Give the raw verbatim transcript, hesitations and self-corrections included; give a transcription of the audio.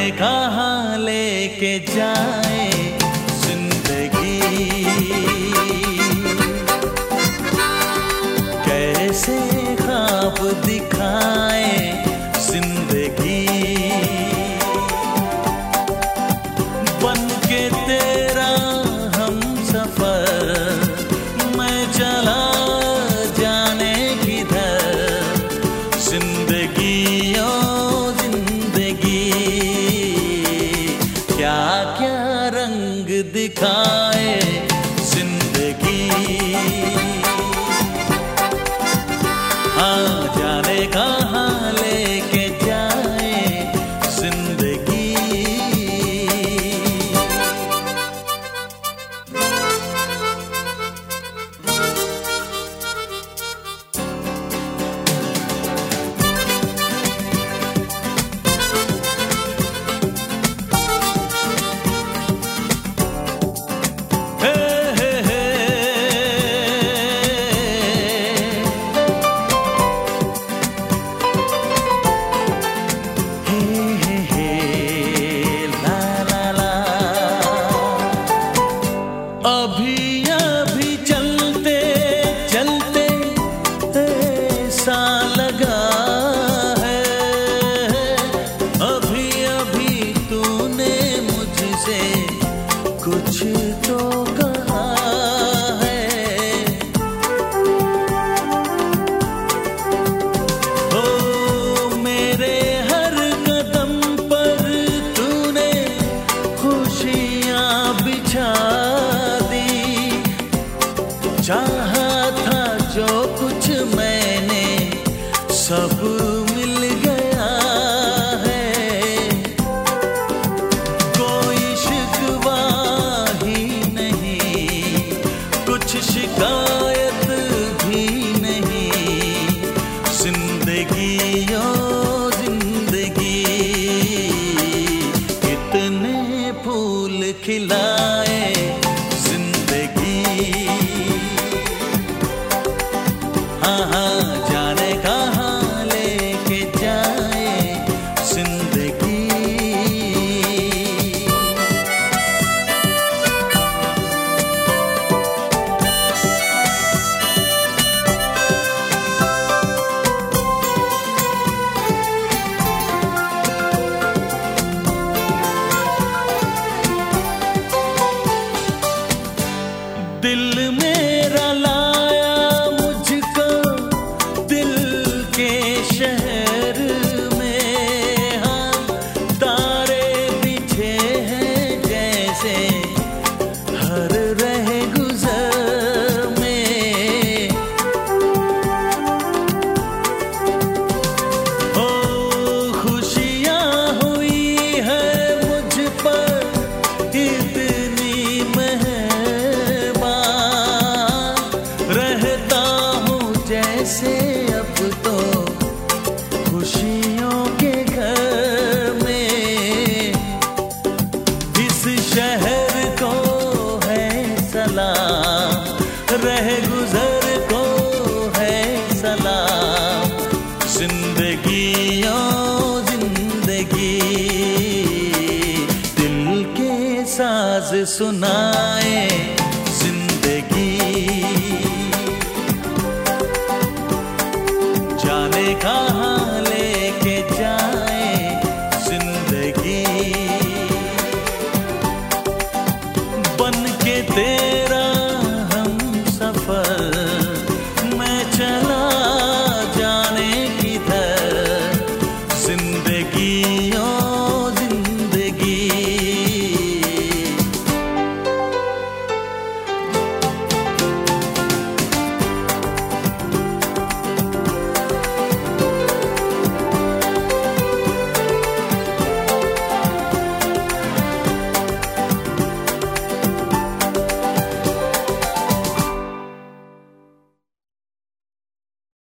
जाने कहाँ लेके जाए जिंदगी, कैसे ख्वाब दिखाए जिंदगी, बन के तेरा हम सफर मैं चला जाने किधर, जिंदगी ओ जिंदगी क्या क्या रंग दिखाए जिंदगी। हाँ जाने कहाँ लेके जाए जिंदगी। अभी अभी चलते चलते ऐसा लगा है, अभी अभी तूने मुझसे कुछ तो कहा है। ओ मेरे हर कदम पर तूने खुशियाँ बिछा, चाहा था जो कुछ मैंने सब मिल गया है, कोई शिकवा ही नहीं, कुछ शिकायत भी नहीं, जिंदगी ओ जिंदगी कितने फूल खिलाए जिंदगी। हाँ हाँ जाने कहाँ लेके जाए जिंदगी। दिल मेरा लाया मुझको दिल के शहर में, हाँ तारे बिछे हैं जैसे हर रहे गुजर में। ओ खुशियाँ हुई है मुझ पर इतनी मेहरबान, रहता हूँ जैसे अब तो खुशियों के घर में। इस शहर को है सलाम, रहे गुजर को है सलाम, जिंदगी ओ जिंदगी दिल के साज सुनाए जिंदगी। जाने कहाँ